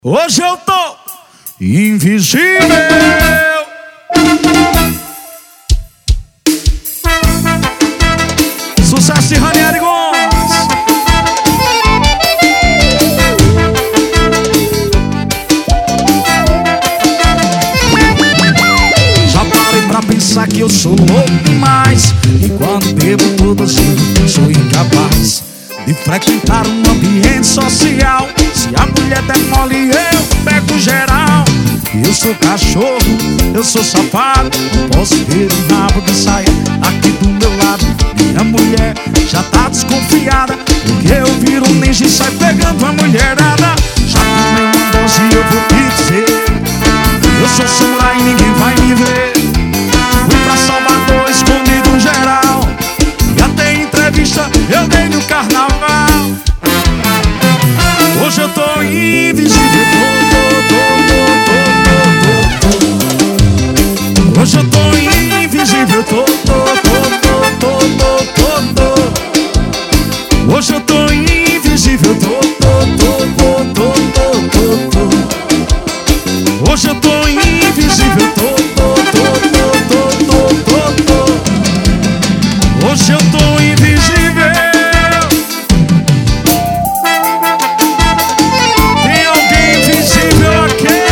Hoje eu tô invisível. Sucesso de Ranieri Gomes. Já parei pra pensar que eu sou louco demais, e quando bebo todas sou incapaz de frequentar um ambiente social. Se a mulher der mole, eu pego geral. Eu sou cachorro, eu sou safado, não posso ver um rabo de saia aqui do meu lado. Minha mulher já tá desconfiada, porque eu viro um ninja e saio pegando a mulherada. Já tomei uma dose e eu vou te dizer, eu sou samurai e ninguém vai me ver. Fui pra Salvador escondido geral, e até entrevista eu dei no carnaval. Hoje eu tô invisível. Hoje eu tô invisível. Hoje eu tô invisível. Hoje eu tô invisível. Hoje eu tô invisível. Tem alguém invisível aqui?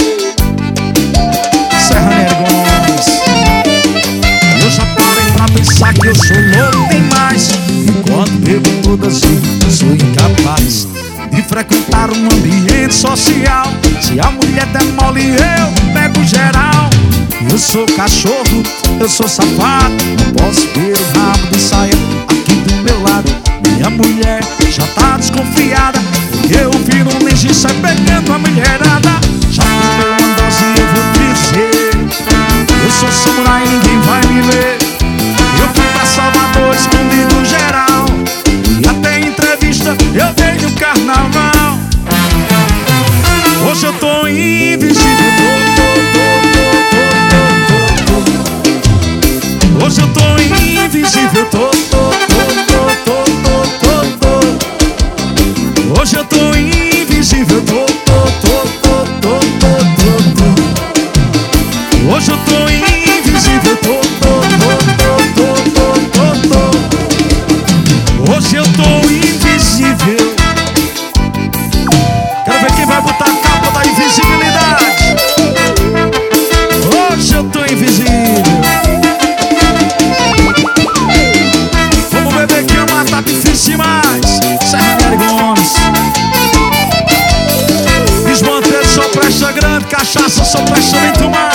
Ranieri Gomes. Eu já parei pra pensar que eu sou louco demais, e quando bebo todas sou incapaz de frequentar um ambiente social. Se a mulher der mole, eu pego geral. Eu sou cachorro, eu sou safado, não posso ver o rabo de saia aqui do meu lado. Minha mulher já tá desconfiada, porque eu viro um ninja e saio pegando a mulherada. Já tomei uma dose e eu vou te dizer, eu sou samurai e ninguém vai me ver. Eu fui pra Salvador escondido geral, e até entrevista eu dei no carnaval. Hoje eu tô invisível. Hoje eu tô invisível. Hoje eu tô invisível. Hoje eu tô invisível. Hoje eu tô invisível. Quero ver quem vai botar a capa da invisibilidade. Hoje eu tô invisível. Vamos beber que amar tá difícil demais. Ranieri Gomes. Desmanteiro só presta grande, cachaça só presta muito mais.